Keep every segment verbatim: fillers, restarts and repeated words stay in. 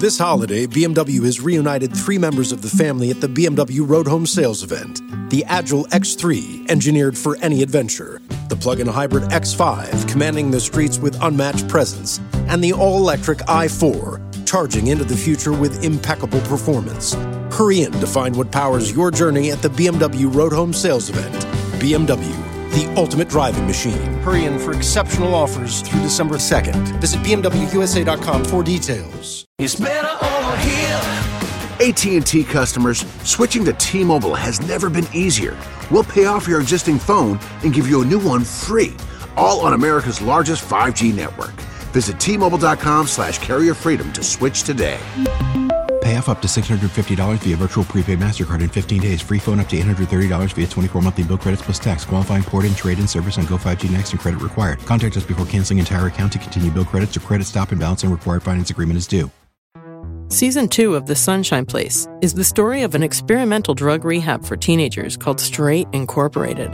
This holiday, B M W has reunited three members of the family at the B M W Road Home Sales event. The Agile X three, engineered for any adventure. The plug-in hybrid X five, commanding the streets with unmatched presence. And the all-electric i four, charging into the future with impeccable performance. Hurry in to find what powers your journey at the B M W Road Home Sales event. B M W, the ultimate driving machine. Hurry in for exceptional offers through December second. Visit B M W U S A dot com for details. It's better over here. A T and T customers, switching to T-Mobile has never been easier. We'll pay off your existing phone and give you a new one free, all on America's largest five G network. Visit T-Mobile.com slash carrier freedom to switch today. Pay off up to six hundred fifty dollars via virtual prepaid MasterCard in fifteen days. Free phone up to eight hundred thirty dollars via twenty-four monthly bill credits plus tax. Qualifying port-in, trade-in service on Go five G Next and credit required. Contact us before canceling entire account to continue bill credits or credit stop and balance and required finance agreement is due. Season two of The Sunshine Place is the story of an experimental drug rehab for teenagers called Straight Incorporated,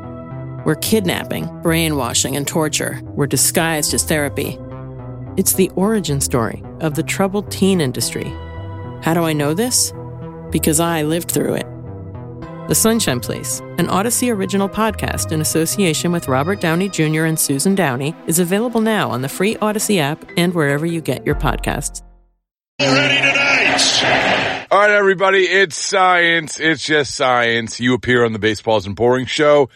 where kidnapping, brainwashing, and torture were disguised as therapy. It's the origin story of the troubled teen industry. How do I know this? Because I lived through it. The Sunshine Place, an Odyssey original podcast in association with Robert Downey Junior and Susan Downey, is available now on the free Odyssey app and wherever you get your podcasts. Ready tonight. All right, everybody, it's science. It's just science. You appear on the Baseballs and Boring show,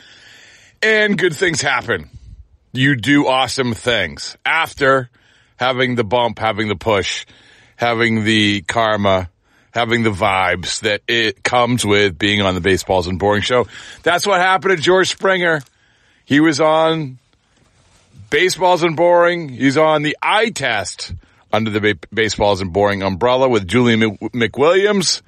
and good things happen. You do awesome things after having the bump, having the push, having the karma, having the vibes that it comes with being on the Baseballs and Boring show. That's what happened to George Springer. He was on Baseballs and Boring. He's on the eye test under the ba- Baseballs and Boring umbrella with Julian M- McWilliams.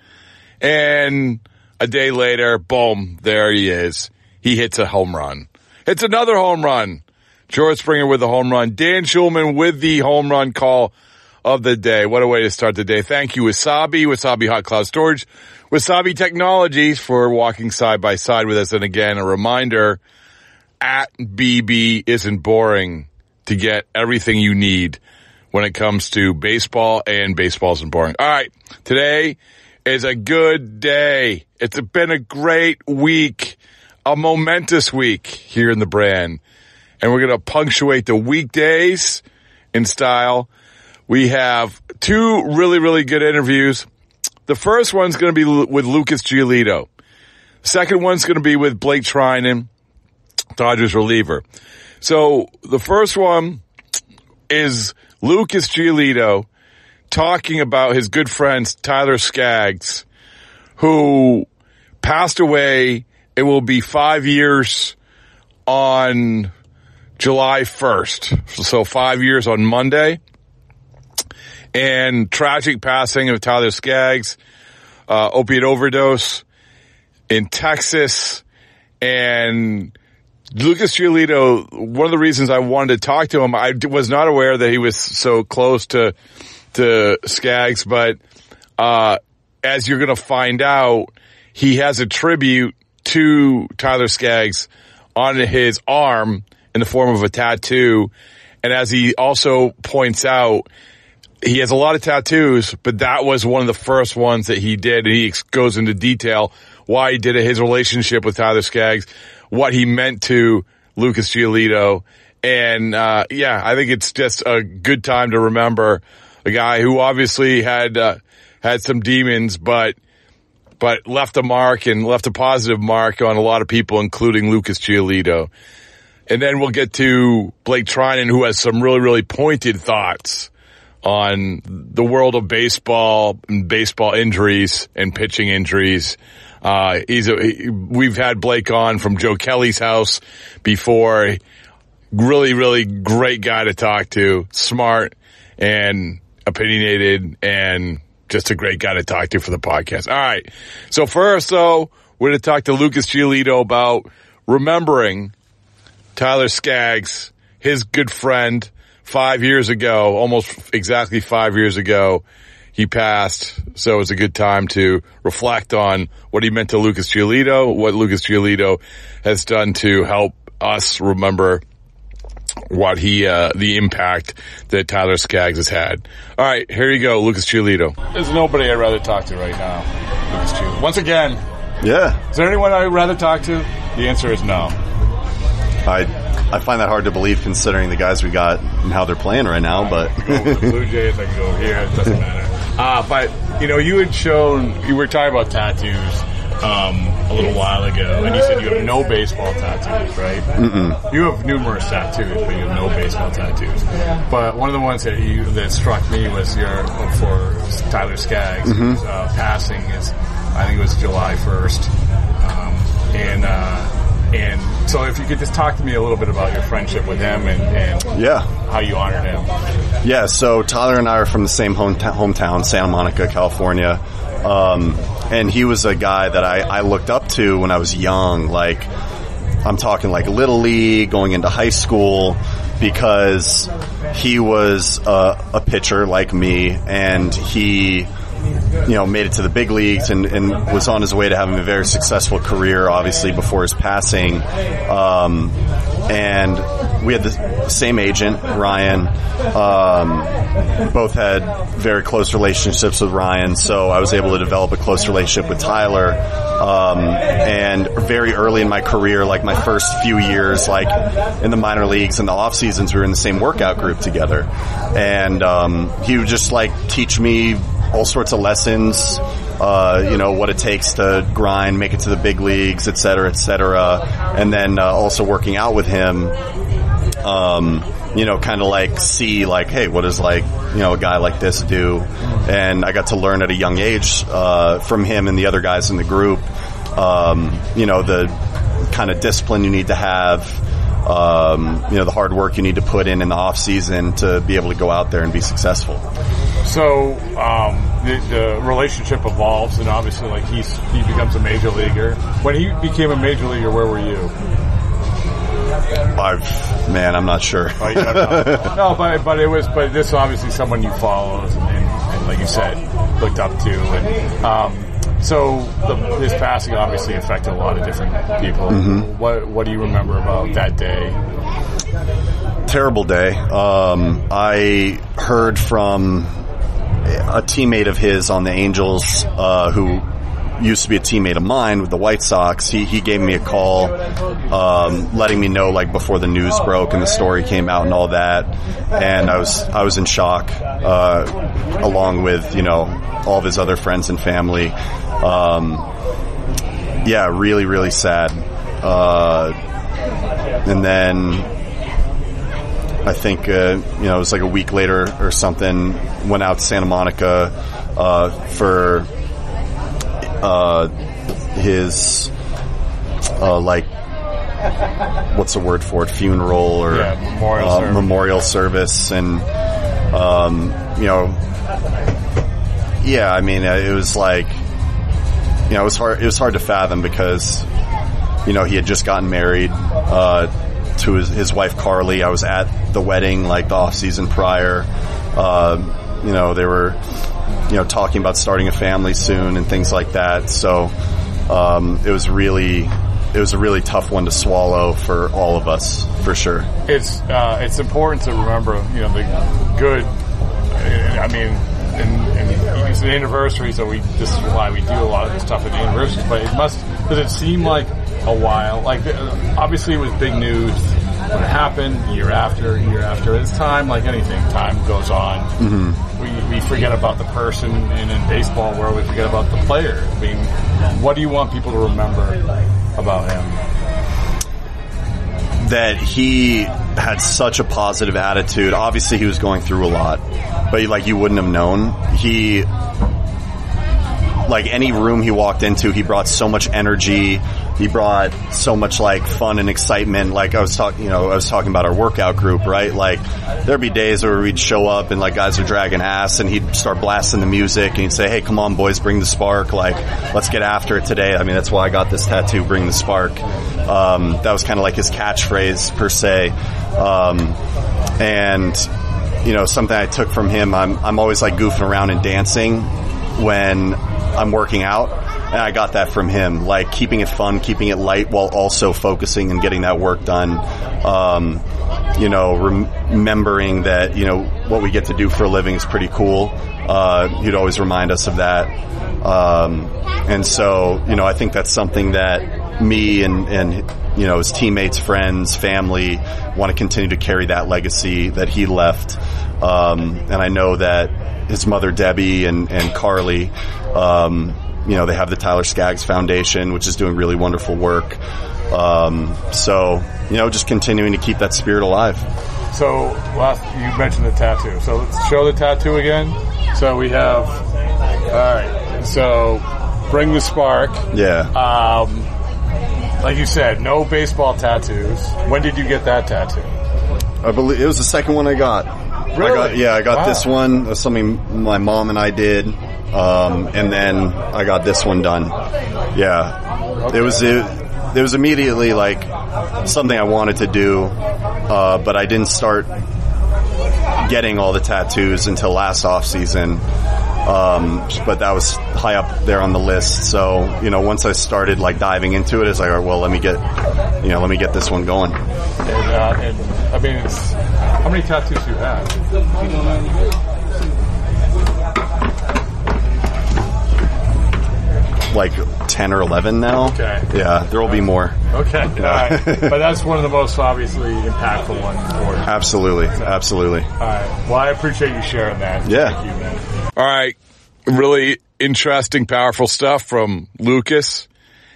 And a day later, boom, there he is. He hits a home run. Hits another home run. George Springer with the home run. Dan Schulman with the home run call of the day. What a way to start the day. Thank you, Wasabi, Wasabi Hot Cloud Storage, Wasabi Technologies for walking side by side with us. And again, a reminder, at B B isn't boring to get everything you need when it comes to baseball and Baseballs and Boring. All right, today is a good day. It's been a great week, a momentous week here in the brand. And we're going to punctuate the weekdays in style. We have two really, really good interviews. The first one's going to be with Lucas Giolito. The second one's going to be with Blake Treinen, Dodgers reliever. So the first one is Lucas Giolito talking about his good friend Tyler Skaggs, who passed away. It will be five years on July first. So five years on Monday. And tragic passing of Tyler Skaggs, uh, opiate overdose in Texas. And Lucas Giolito, one of the reasons I wanted to talk to him, I was not aware that he was so close to, to Skaggs, but, uh, as you're going to find out, he has a tribute to Tyler Skaggs on his arm in the form of a tattoo. And as he also points out, he has a lot of tattoos, but that was one of the first ones that he did. And he goes into detail why he did it, his relationship with Tyler Skaggs, what he meant to Lucas Giolito. And, uh, yeah, I think it's just a good time to remember a guy who obviously had, uh, had some demons, but, but left a mark and left a positive mark on a lot of people, including Lucas Giolito. And then we'll get to Blake Treinen, who has some really, really pointed thoughts on the world of baseball and baseball injuries and pitching injuries. Uh, he's a, he, we've had Blake on from Joe Kelly's house before. Really, really great guy to talk to. Smart and opinionated and just a great guy to talk to for the podcast. All right. So first, though, we're going to talk to Lucas Giolito about remembering Tyler Skaggs, his good friend. Five years ago, almost exactly five years ago, he passed. So it's a good time to reflect on what he meant to Lucas Giolito, what Lucas Giolito has done to help us remember what he, uh, the impact that Tyler Skaggs has had. All right, here you go, Lucas Giolito. There's nobody I'd rather talk to right now. Lucas Giolito. Once again, yeah. Is there anyone I'd rather talk to? The answer is no. I I find that hard to believe considering the guys we got and how they're playing right now. But I can go over the Blue Jays, I can go over here. It doesn't matter. Uh, but you know, you had shown you were talking about tattoos. Um, a little while ago, and you said you have no baseball tattoos, right? Mm-mm. You have numerous tattoos, but you have no baseball tattoos. But one of the ones that you that struck me was your for Tyler Skaggs, Mm-hmm. whose uh, passing is, I think it was July first, um, and uh, and so if you could just talk to me a little bit about your friendship with him and, and yeah, how you honored him. Yeah, so Tyler and I are from the same hometown, hometown Santa Monica, California. Um, and he was a guy that I, I looked up to when I was young. Like, I'm talking like Little League, going into high school, because he was a, a pitcher like me, and he, you know, made it to the big leagues and, and was on his way to having a very successful career, obviously, before his passing. Um, and we had the same agent, Ryan. Um, both had very close relationships with Ryan, so I was able to develop a close relationship with Tyler. Um, and very early in my career, like my first few years, like in the minor leagues and the off seasons, we were in the same workout group together. And um, he would just like teach me all sorts of lessons, uh, you know, what it takes to grind, make it to the big leagues, et cetera, et cetera. And then uh, also working out with him, um, you know, kind of like see like, hey, what does like, you know, a guy like this do? And I got to learn at a young age uh, from him and the other guys in the group, um, you know, the kind of discipline you need to have, um, you know, the hard work you need to put in in the off season to be able to go out there and be successful. So um, the, the relationship evolves, and obviously, like he's he becomes a major leaguer. When he became a major leaguer, where were you? I've man, I'm not sure. Oh, you don't know. No, but but it was but this is obviously someone you followed and, and, and like you said, looked up to, and um, so the, his passing obviously affected a lot of different people. Mm-hmm. What what do you remember about that day? Terrible day. Um, I heard from a teammate of his on the Angels, uh, who used to be a teammate of mine with the White Sox. He he gave me a call, um, letting me know like before the news broke and the story came out and all that. And I was I was in shock, uh, along with, you know, all of his other friends and family. Um, yeah, really, really sad. Uh, and then I think, uh, you know, it was like a week later or something, went out to Santa Monica, uh, for, uh, his, uh, like, what's the word for it? Funeral or, yeah, memorial, uh, service. memorial service. And, um, you know, yeah, I mean, it was like, you know, it was hard, it was hard to fathom because, you know, he had just gotten married, uh, to his, his wife Carly. I was at the wedding like the off season prior. Uh, you know, they were, you know, talking about starting a family soon and things like that. So um, it was really, it was a really tough one to swallow for all of us, for sure. It's uh, it's important to remember, you know, the good. I mean, and, and it's an anniversary, so we this is why we do a lot of this stuff at the anniversaries. But it must does it seem like a while? Like obviously it was big news when it happened, year after, year after. It's time, like anything, time goes on. Mm-hmm. We we forget about the person, and in baseball world, we forget about the player. I mean, what do you want people to remember about him? That he had such a positive attitude. Obviously, he was going through a lot, but like you wouldn't have known. He, like any room he walked into, he brought so much energy. He brought so much like fun and excitement. Like I was talking, you know, I was talking about our workout group, right? Like there'd be days where we'd show up and like guys are dragging ass, and he'd start blasting the music, and he'd say, "Hey, come on, boys, bring the spark. Like, let's get after it today." I mean, that's why I got this tattoo, "Bring the spark." Um, that was kind of like his catchphrase per se. Um, and you know, something I took from him, I'm I'm always like goofing around and dancing when I'm working out. And I got that from him, like keeping it fun, keeping it light while also focusing and getting that work done. Um, you know, rem- remembering that, you know, what we get to do for a living is pretty cool. Uh, he'd always remind us of that. Um, and so, you know, I think that's something that me and, and, you know, his teammates, friends, family want to continue to carry that legacy that he left. Um, and I know that his mother, Debbie, and, and Carly, um, you know, they have the Tyler Skaggs Foundation, which is doing really wonderful work. Um, so, you know, just continuing to keep that spirit alive. So, last you mentioned the tattoo. So let's show the tattoo again. So we have, all right. So, bring the spark. Yeah. Um, like you said, no baseball tattoos. When did you get that tattoo? I believe it was the second one I got. Really? I got, yeah, I got Wow. this one. It was something my mom and I did, um, and then I got this one done. Yeah, Okay. it was it, it was immediately like something I wanted to do, uh, but I didn't start getting all the tattoos until last off season. Um, but that was high up there on the list. So, you know, once I started like diving into it, it's like, all right, well, let me get, you know, let me get this one going. And, uh, and I mean, it's, how many tattoos do you have? Like ten or eleven now. Okay. Yeah, there will be more. Okay. Yeah. All right. But that's one of the most obviously impactful ones for you. Absolutely. Absolutely. All right. Well, I appreciate you sharing that. Yeah. Thank you, man. All right. Really interesting, powerful stuff from Lucas.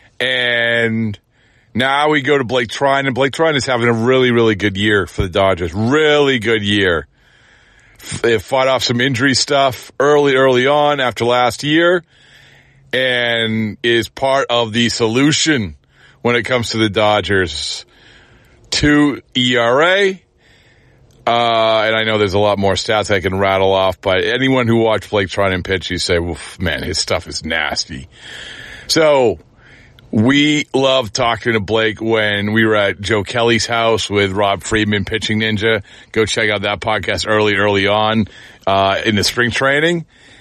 And now we go to Blake Treinen. Blake Treinen is having a really, really good year for the Dodgers. Really good year. They fought off some injury stuff early, early on after last year, and is part of the solution when it comes to the Dodgers. Two E R A. Uh, and I know there's a lot more stats I can rattle off, but anyone who watched Blake Treinen pitch, you say, well, man, his stuff is nasty. So we loved talking to Blake when we were at Joe Kelly's house with Rob Friedman, Pitching Ninja. Go check out that podcast early, early on, uh, in the spring training.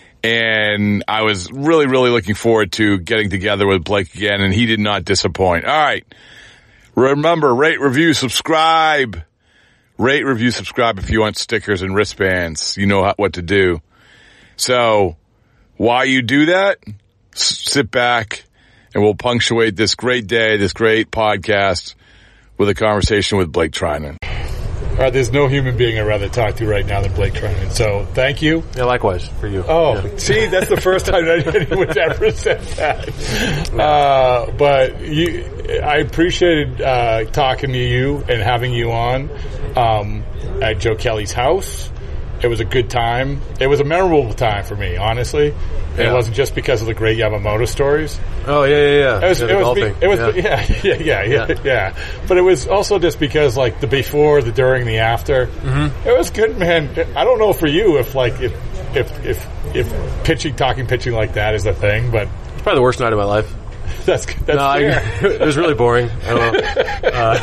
And I was really, really looking forward to getting together with Blake again, and he did not disappoint. All right. Remember, rate, review, subscribe. Rate, review, subscribe if you want stickers and wristbands. You know how, what to do. So, while you do that, s- sit back and we'll punctuate this great day, this great podcast with a conversation with Blake Treinen. All right, there's no human being I'd rather talk to right now than Blake Treinen. So, thank you. Yeah, likewise for you. Oh, yeah. See, that's the first time that anyone's ever said that. Uh, but you, I appreciated uh, talking to you and having you on um, at Joe Kelly's house. It was a good time. It was a memorable time for me, honestly. And Yeah. it wasn't just because of the great Yamamoto stories. Oh yeah, yeah, yeah. It was, yeah, it the was, golfing. be, it was, yeah. yeah, yeah, yeah, yeah, Yeah. yeah. But it was also just because, like, the before, the during, the after. Mm-hmm. It was good, man. I don't know for you if, like, if if if if pitching, talking pitching like that is a thing, but It's probably the worst night of my life. that's that's No, I, fair. it was really boring. I don't know. Uh,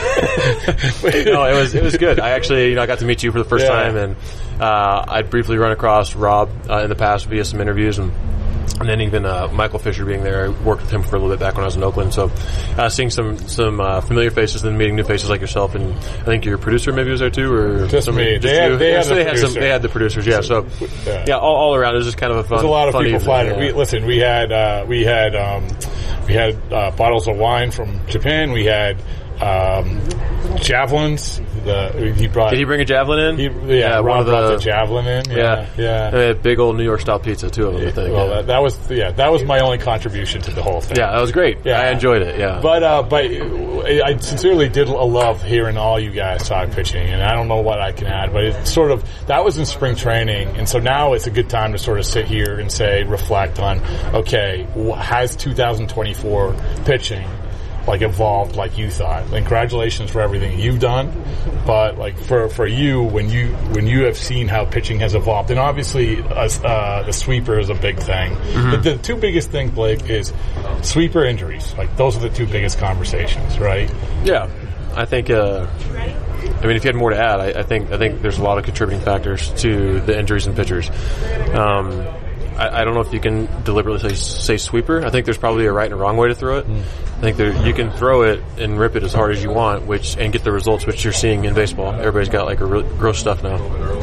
no, it was it was good. I actually, you know, I got to meet you for the first Yeah. time, and uh, I'd briefly run across Rob uh, in the past via some interviews, and and then even uh, Michael Fisher being there. I worked with him for a little bit back when I was in Oakland. So uh, seeing some some uh, familiar faces, and then meeting new faces like yourself, and I think your producer maybe was there too, or Just somebody- me. Just They had- you. they Yeah, had so the they had some. producer. They had the producers. Yeah. So Yeah. yeah, all, all around it was just kind of a fun. There's a lot of fun people evening, flying. yeah. We listen. We had uh, we had um, we had uh, bottles of wine from Japan. We had um, javelins. The, he brought. Did he bring a javelin in? He, yeah, one Ron of the, brought the javelin in. Yeah, Yeah, yeah. And they had big old New York style pizza, two of them. I think. Well, yeah. that, that was yeah, that was my only contribution to the whole thing. Yeah, that was great. Yeah. I enjoyed it. Yeah, But uh, but I sincerely did love hearing all you guys talk pitching, and I don't know what I can add, but it's sort of that was in spring training, and so now it's a good time to sort of sit here and say, reflect on, okay, wh- has two thousand twenty-four pitching like evolved like you thought? And congratulations for everything you've done, but like for for you when you when you have seen how pitching has evolved, and obviously uh, uh, the sweeper is a big thing. Mm-hmm. The, the two biggest things, Blake, is sweeper injuries. Like those are the two biggest conversations, right? yeah. I think. Uh, I mean, if you had more to add, I, I think I think there's a lot of contributing factors to the injuries and pitchers. Um, I, I don't know if you can deliberately say, say sweeper. I think there's probably a right and a wrong way to throw it. Mm. I think there, you can throw it and rip it as hard as you want, which and get the results which you're seeing in baseball. Everybody's got like a re- gross stuff now.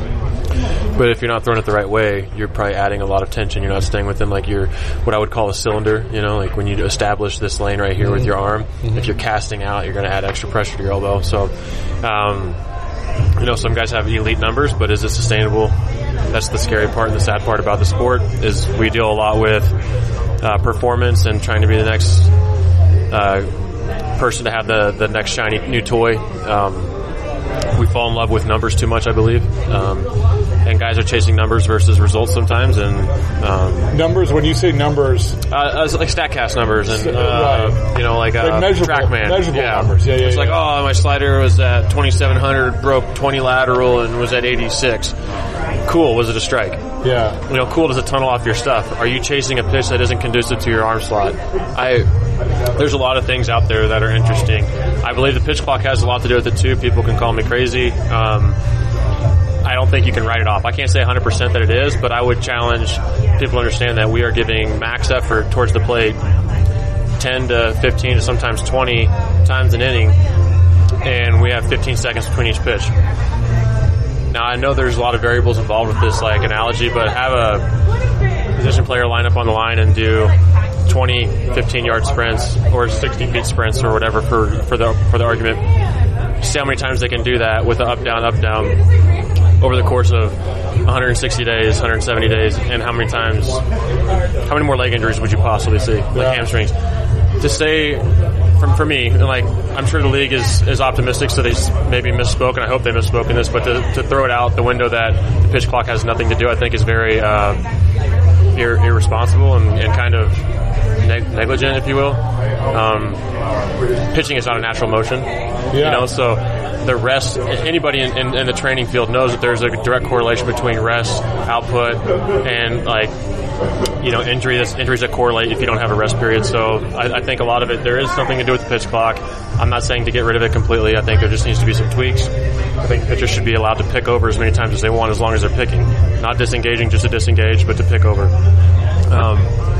But if you're not throwing it the right way, you're probably adding a lot of tension. You're not staying within like your what I would call a cylinder. You know, like when you establish this lane right here mm-hmm. with your arm. Mm-hmm. If you're casting out, you're going to add extra pressure to your elbow. So, um, you know, some guys have elite numbers, but is it sustainable? That's the scary part and the sad part about the sport is we deal a lot with uh, performance and trying to be the next uh, person to have the, the next shiny new toy. Um, we fall in love with numbers too much, I believe. Um, and guys are chasing numbers versus results sometimes. And um, numbers, when you say numbers, uh, like StatCast numbers, and uh, right. you know, like, uh, like measurable, TrackMan, measurable yeah. numbers. Yeah, yeah. It's yeah. like, oh, my slider was at twenty-seven hundred, broke twenty lateral, and was at eighty-six. Cool. Was it a strike? Yeah. You know, cool. Does it tunnel off your stuff? Are you chasing a pitch that isn't conducive to your arm slot? I. There's a lot of things out there that are interesting. I believe the pitch clock has a lot to do with it too. People can call me crazy. Um, I don't think you can write it off. I can't say one hundred percent that it is, but I would challenge people to understand that we are giving max effort towards the plate ten to fifteen to sometimes twenty times an inning, and we have fifteen seconds between each pitch. Now, I know there's a lot of variables involved with this like analogy, but have a position player line up on the line and do twenty, fifteen-yard sprints or sixty-feet sprints or whatever for, for the for the argument. See how many times they can do that with the up-down, up-down over the course of one hundred sixty days, one hundred seventy days, and how many times, how many more leg injuries would you possibly see, like yeah. hamstrings? To say, for, for me, like, I'm sure the league is, is optimistic, so they maybe misspoke, and I hope they misspoke in this, but to, to throw it out the window that the pitch clock has nothing to do, I think is very uh, ir- irresponsible and, and kind of neg- negligent, if you will. Um, pitching is not a natural motion, yeah. you know, so the rest, anybody in, in, in the training field knows that there's a direct correlation between rest, output, and, like, you know, injury, that's, injuries that correlate if you don't have a rest period. So I, I think a lot of it, there is something to do with the pitch clock. I'm not saying to get rid of it completely. I think there just needs to be some tweaks. I think pitchers should be allowed to pick over as many times as they want as long as they're picking. Not disengaging just to disengage, but to pick over. Um,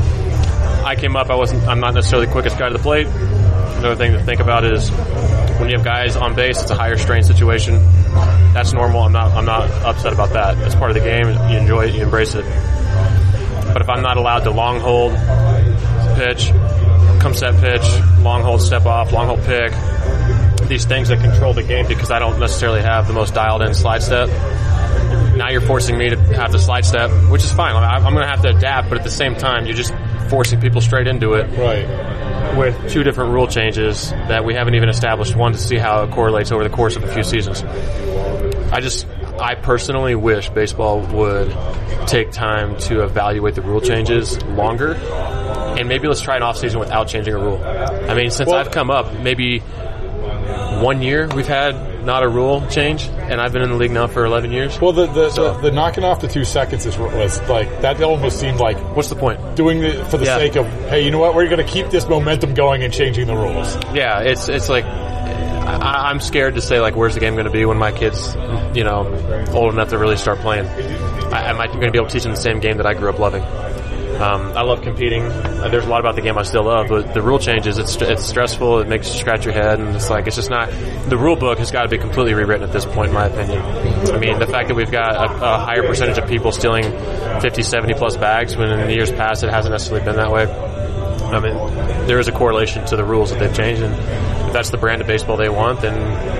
I came up, I wasn't, I'm not necessarily the quickest guy to the plate. Another thing to think about is when you have guys on base, it's a higher strain situation. That's normal. I'm not, I'm not upset about that. It's part of the game. You enjoy it, you embrace it. But if I'm not allowed to long hold, pitch, come set pitch, long hold, step off, long hold pick, these things that control the game because I don't necessarily have the most dialed in slide step. Now you're forcing me to have the slide step, which is fine. I'm going to have to adapt, but at the same time, you're just forcing people straight into it. Right. With two different rule changes that we haven't even established one to see how it correlates over the course of a few seasons. I just, I personally wish baseball would take time to evaluate the rule changes longer, and maybe let's try an off season without changing a rule. I mean, since well, I've come up, maybe one year we've had not a rule change, and I've been in the league now for eleven years. Well, the the, so, the, the knocking off the two seconds is was like that. Almost seemed like what's the point? Doing it for the yeah. sake of hey, you know what? We're going to keep this momentum going and changing the rules. Yeah, it's it's like. I, I'm scared to say, like, where's the game going to be when my kid's, you know, old enough to really start playing. I, am I going to be able to teach them the same game that I grew up loving? Um, I love competing. Uh, there's a lot about the game I still love, but the rule changes, it's it's stressful. It makes you scratch your head, and it's like, it's just not, the rule book has got to be completely rewritten at this point, in my opinion. I mean, the fact that we've got a, a higher percentage of people stealing fifty, seventy plus bags when in the years past it hasn't necessarily been that way. I mean, there is a correlation to the rules that they've changed, and if that's the brand of baseball they want, then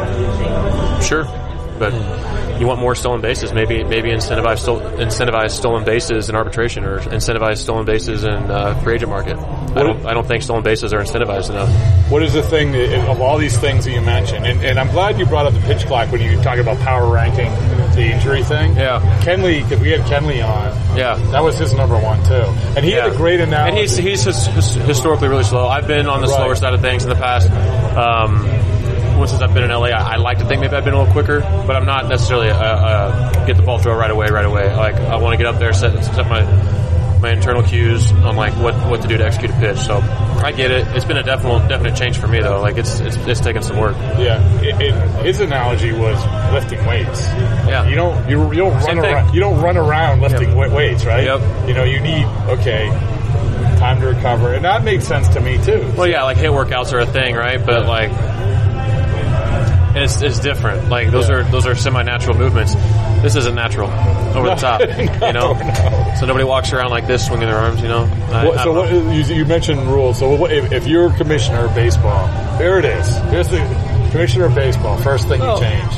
sure. But you want more stolen bases, maybe maybe incentivize, stol- incentivize stolen bases in arbitration or incentivize stolen bases in uh, free agent market. I don't, I don't think stolen bases are incentivized enough. What is the thing that, of all these things that you mentioned, and, and I'm glad you brought up the pitch clock when you were talking about power ranking the injury thing. Yeah. Kenley, because we had Kenley on. Yeah. That was his number one, too. And he yeah. had a great analogy. And he's, he's his, his historically really slow. I've been on the right. slower side of things in the past. Um, Since I've been in L A, I, I like to think maybe I've been a little quicker, but I'm not necessarily a, a get the ball throw right away, right away. Like I want to get up there, set, set my my internal cues on like what, what to do to execute a pitch. So I get it. It's been a definite definite change for me though. Like it's it's, it's taken some work. Yeah. It, it, his analogy was lifting weights. Yeah. You don't you, you don't Same run thing. around you don't run around lifting Yep. weight weights, right? Yep. You know, you need okay time to recover, and that makes sense to me too. Well, yeah, like hit workouts are a thing, right? But like, it's it's different. Like those Yeah. are those are semi-natural movements. This isn't natural, over the top. No, you know, no. so nobody walks around like this, swinging their arms. You know. I, What, I so don't what, know. you, you mentioned rules. So what, if, if you're commissioner of baseball, there it is. Here's the commissioner of baseball. First thing Oh. you change.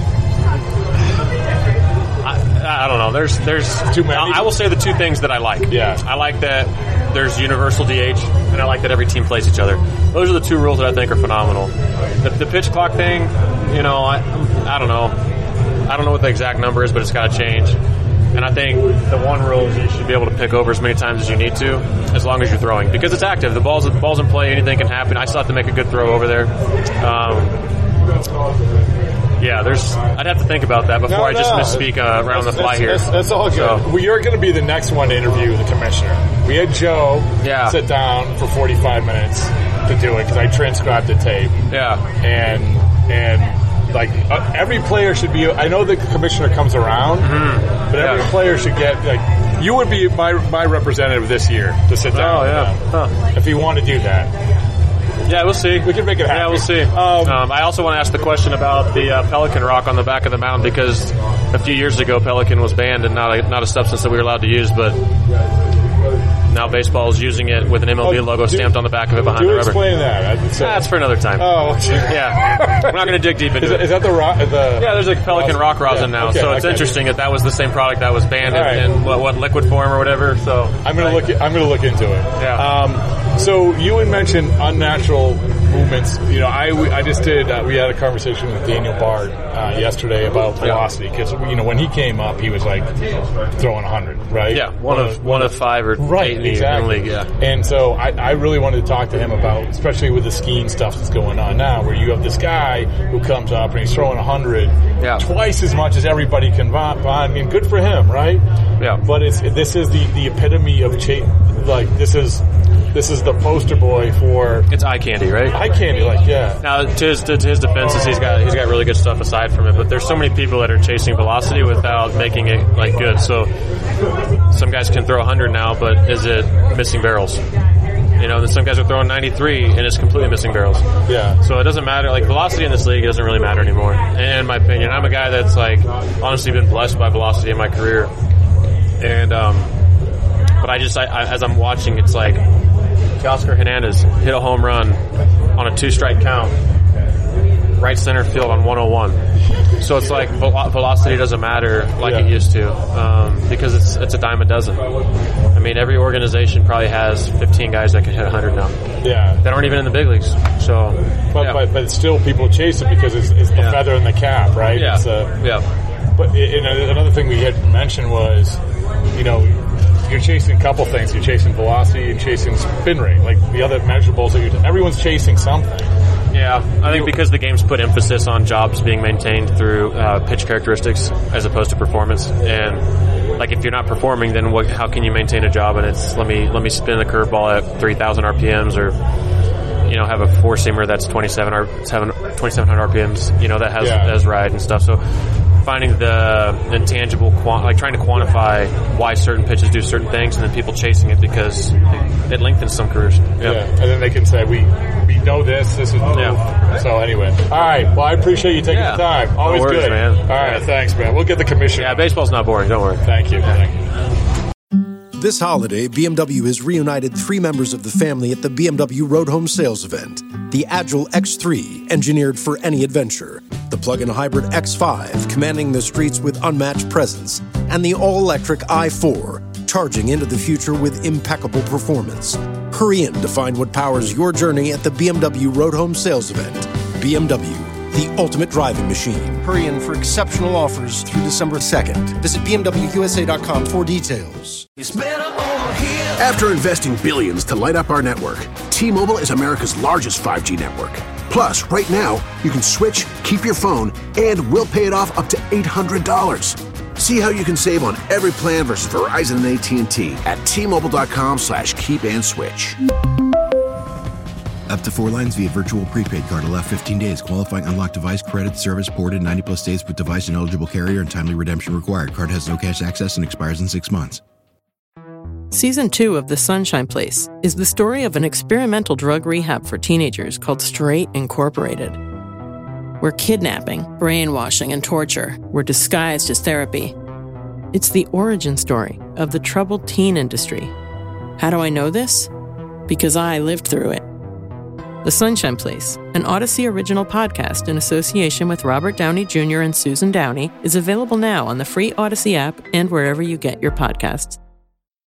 I, I don't know. There's there's Too many? I will say the two things that I like. Yeah. I like that there's universal D H, and I like that every team plays each other. Those are the two rules that I think are phenomenal. The, the pitch clock thing, you know, I I don't know. I don't know what the exact number is, but it's got to change. And I think the one rule is you should be able to pick over as many times as you need to, as long as you're throwing, because it's active. The ball's the ball's in play. Anything can happen. I still have to make a good throw over there. Um, Yeah, there's. I'd have to think about that before No, I just no. misspeak uh, around the That's- fly here. That's, that's all good. So, well, you're going to be the next one to interview the commissioner. We had Joe Yeah. sit down for forty-five minutes to do it because I transcribed the tape. yeah, And and like uh, every player should be. I know the commissioner comes around, but every Yeah. player should get like. You would be my my representative this year to sit down. Oh, with yeah. them, Huh. if you want to do that. yeah, we'll see. We can make it happen. Yeah, we'll see. Um, Um, I also want to ask the question about the uh, Pelican rock on the back of the mound, because a few years ago Pelican was banned and not a, not a substance that we were allowed to use, but now baseball is using it with an M L B Oh, logo do- stamped on the back of it behind Do the rubber. explain that. I- so- That's for another time. oh, Yeah, we're not going to dig deep into Is, it. that- is that the rock? The Yeah, there's a Pelican rock rosin Yeah, now, okay, so it's okay. interesting that that was the same product that was banned in, All right. in what, what liquid form or whatever. So I'm gonna look. I'm gonna look into it. Yeah. Um, so you had mentioned unnatural movements. You know, I, I just did. Uh, we had a conversation with Daniel Bard uh, yesterday about velocity because you know when he came up, he was like throwing one hundred, right? Yeah, one of one of five or Right, eight in the- exactly. in the league. Yeah. And so I, I really wanted to talk to him about, especially with the skiing stuff that's going on now, where you have this guy who comes up and he's throwing one hundred, Yeah. twice as much as everybody can buy. I mean, good for him, right? Yeah. But it's this is the, the epitome of cha- like this is this is the poster boy for It's eye candy, right? eye candy. Like, yeah, Now, to his, to his defense, is he's got he's got really good stuff aside from it. But there's so many people that are chasing velocity without making it like good. So some guys can throw one hundred now, but is it missing barrels? You know, then some guys are throwing ninety-three and it's completely missing barrels. yeah. So it doesn't matter. Like velocity in this league doesn't really matter anymore, in my opinion. I'm a guy that's like honestly been blessed by velocity in my career, and um, but I just I, I, as I'm watching, it's like Teoscar Hernandez hit a home run on a two-strike count, right center field on one oh one. So it's like velo- velocity doesn't matter like Yeah. it used to, um, because it's it's a dime a dozen. I mean, every organization probably has fifteen guys that can hit one hundred now Yeah. that aren't even in the big leagues. So, But, yeah. but but still, people chase it because it's, it's the Yeah. feather in the cap, right? yeah, It's a, yeah, But i- and another thing we had mentioned was, you know, you're chasing a couple things. You're chasing velocity and chasing spin rate, like the other measurables that you're. Everyone's chasing something. yeah. I think because the game's put emphasis on jobs being maintained through uh, pitch characteristics as opposed to performance, and like if you're not performing, then what? How can you maintain a job? And it's let me let me spin the curveball at three thousand R P Ms, or you know have a four seamer that's twenty-seven or twenty-seven hundred R P Ms. You know that has Yeah. has ride and stuff. So finding the intangible, quant- like trying to quantify why certain pitches do certain things, and then people chasing it because it lengthens some careers. Yeah. And then they can say, we we know this, this is the Yeah. move. So anyway. All right. Well, I appreciate you taking Yeah. the time. No Always worries, good. man. All right. Yeah. Thanks, man. We'll get the commission. Yeah, baseball's not boring. Don't worry. Thank you. Thank you. This holiday, B M W has reunited three members of the family at the B M W Road Home Sales Event. The Agile X three, engineered for any adventure. The plug-in hybrid X five, commanding the streets with unmatched presence. And the all-electric i four, charging into the future with impeccable performance. Hurry in to find what powers your journey at the B M W Road Home Sales Event. B M W, the ultimate driving machine. Hurry in for exceptional offers through December second. Visit B M W U S A dot com for details. It's better over here. After investing billions to light up our network, T-Mobile is America's largest five G network. Plus, right now, you can switch, keep your phone, and we'll pay it off up to eight hundred dollars. See how you can save on every plan versus Verizon and A T and T at T-Mobile.com slash keep and switch. Up to four lines via virtual prepaid card. Allow fifteen days. Qualifying unlocked device credit service ported ninety plus days with device and eligible carrier and timely redemption required. Card has no cash access and expires in six months. Season two of The Sunshine Place is the story of an experimental drug rehab for teenagers called Straight Incorporated, where kidnapping, brainwashing, and torture were disguised as therapy. It's the origin story of the troubled teen industry. How do I know this? Because I lived through it. The Sunshine Place, an Odyssey original podcast in association with Robert Downey Junior and Susan Downey, is available now on the free Odyssey app and wherever you get your podcasts.